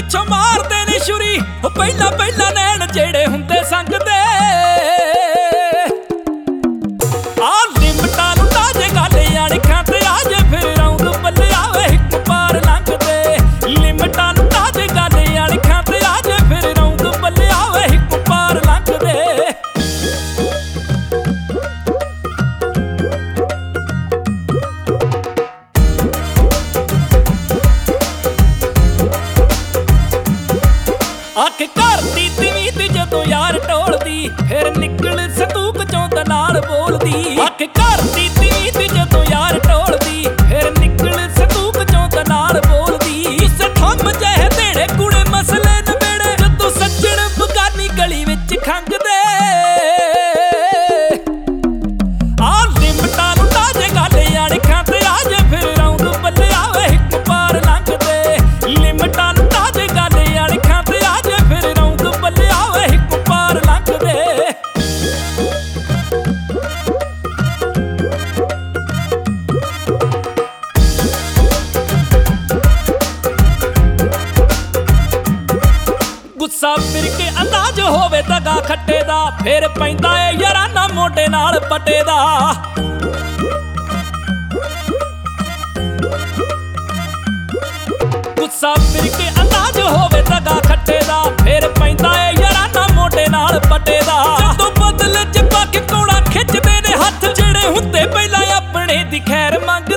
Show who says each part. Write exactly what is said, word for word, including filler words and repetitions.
Speaker 1: ਪਿੱਛੋਂ ਮਾਰਦੇ ਨੇ ਛੁਰੀ ਉਹ ਪਹਿਲਾਂ ਪਹਿਲਾਂ ਨੈਣ ਜਿਹੜੇ ਹੁੰਦੇ ਸੰਗਦੇ ਆ ਲਿਮਟਾਂ ਨੂੰ ਤਾਜੇ ਗਾਲੇ ਅਣਖਾਂ ਤੇ ਆਜੇ ਫਿਰ ਰੌਂਦ ਬੱਲਿਆ ਵੇ ਇੱਕ ਪਾਰ ਲੰਘਦੇ ਲਿਮਟਾਂ ਨੂੰ ਤਾਜੇ ਗਾਲੇ ਅਣਖਾਂ ਤੇ ਆਜੇ ਫਿਰ ਰੌਂਦ ਬੱਲਿਆ ਵੇ ਇੱਕ ਪਾਰ ਲੰਘਦੇ ਅੱਖ ਕਰਦੀ ਤੀਵੀਂ ਤੇ ਜਦੋਂ ਯਾਰ ਢੋਲਦੀ ਫਿਰ ਨਿਕਲ ਸੰਦੂਕ ਚੋਂ ਤਾਂ ਨਾਲ ਬੋਲਦੀ ਅੱਖ ਕਰਦੀ ਤੀਵੀਂ ਤੇ ਜਦੋਂ ਯਾਰ ਢੋਲਦੀ ਫਿਰ ਨਿਕਲ ਸੰਦੂਕ ਚੋਂ ਤਾਂ ਨਾਲ ਬੋਲਦੀ ਉਸੇ ਥੰਮ ਜਿਹੇ ਦੇੜੇ ਕੁੜੇ ਮਸਲੇ ਨਵੇੜੇ ਜਦੋਂ ਸੱਜਣ ਬਗਾਨੀ ਗਲੀ ਵਿੱਚ ਖੰਗਦੇ ਆ ਲਿਮਟਾਂ ਨੂੰ ਤਾਜੇ ਗਾਲੇ ਅਣਖਾਂ ਤੇ ਆਜੇ ਫਿਰ ਰੌਂਦ ਬੱਲਿਆ ਵੇ ਇੱਕ ਪਾਰ ਲੰਘਦੇ ਲਿਮਟਾਂ ਨੂੰ ਤਾਜੇ ਗਾਲੇ ਅਣਖਾਂ ਤੇ ਆਜੇ ਫਿਰ ਰੌਂਦ ਬੱਲਿਆ ਵੇ ਇੱਕ ਪਾਰ ਲੰਘਦੇ ਗੁੱਸਾ ਫਿਰ ਕੇ ਅੰਦਾਜ਼ ਹੋਵੇ ਦਗਾ ਖੱਟੇ ਦਾ ਫਿਰ ਪੈਂਦਾ ਏ ਯਾਰਾਨਾ ਮੋਢੇ ਨਾਲ ਪੱਟੇ ਦਾ ਗੁੱਸਾ ਫਿਰ ਕੇ ਅੰਦਾਜ਼ ਹੋਵੇ ਦਗਾ ਖੱਟੇ ਦਾ ਫਿਰ ਪੈਂਦਾ ਏ ਯਾਰਾਨਾ ਮੋਢੇ ਨਾਲ ਪੱਟੇ ਦਾ ਜਦੋਂ ਬਦਲੇ ਚ ਪਾ ਕੇ ਕੋੜਾ ਖਿੱਚਦੇ ਨੇ ਹੱਥ ਜਿਹੜੇ ਹੁੰਦੇ ਪਹਿਲਾਂ ਆਪਣੇ ਦੀ ਖੈਰ ਮੰਗਦੇ